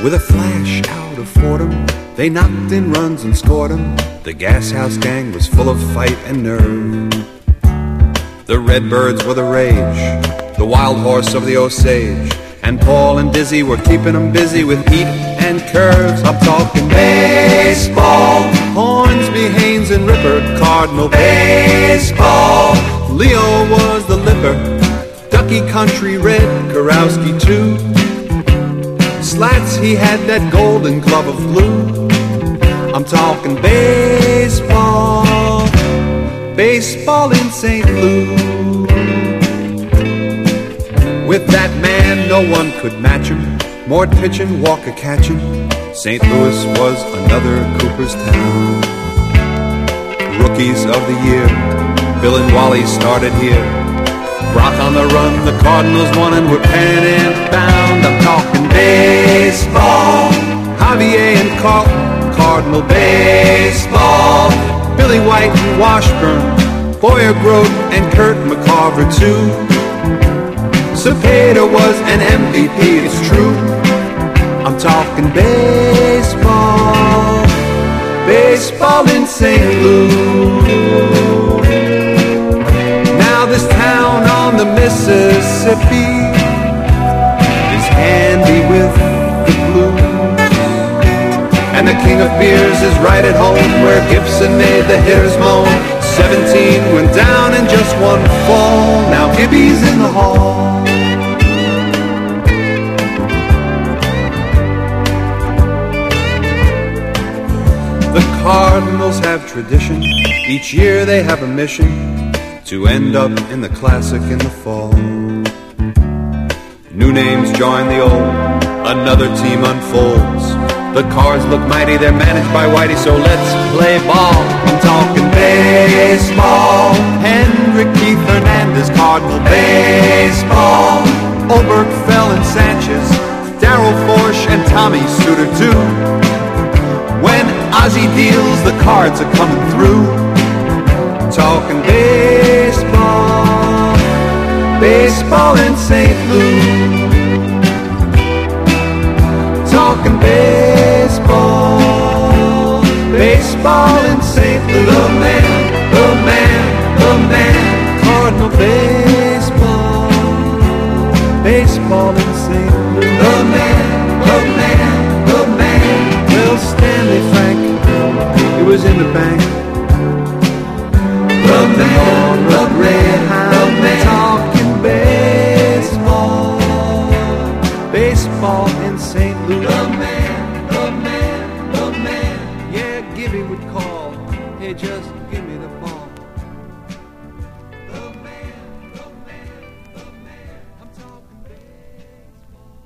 With a flash out of Fordham, they knocked in runs and scored 'em. The Gas House Gang was full of fight and nerve. The Redbirds were the rage, the wild horse of the Osage, and Paul and Dizzy were keeping 'em busy with heat and curves. I'm talking baseball, Hornsby, Haynes, and Ripper, Cardinal baseball. Leo was the lipper, Ducky Country Red, Kurowski too. Slats, he had that golden glove of blue. I'm talking baseball, baseball in St. Louis. With that man, no one could match him. More pitching, Walker catching. St. Louis was another Cooperstown. Rookies of the year, Bill and Wally started here. Brock on the run, the Cardinals won and were pen and bound. I'm talking baseball, Javier and Carlton, Cardinal baseball. Billy White and Washburn, Boyer Grote and Kurt McCarver too. Cepeda was an MVP, it's true. I'm talking baseball, baseball in St. Louis. Now this town on the Mississippi is handy with the blues. And the king of beers is right at home where Gibson made the hitters moan. 17 went down in just one fall. Now Gibby's in the hall. The Cardinals have tradition. Each year they have a mission to end up in the Classic in the fall. New names join the old, another team unfolds. The Cards look mighty, they're managed by Whitey, so let's play ball. I'm talking baseball, Hendrick, Keith Hernandez, Cardinal baseball. Oberkfell and Sanchez, Darryl Forsch and Tommy Suter too. When Ozzie deals, the Cards are coming through. Talking baseball, baseball in St. Louis. Talking baseball, baseball in St. Louis.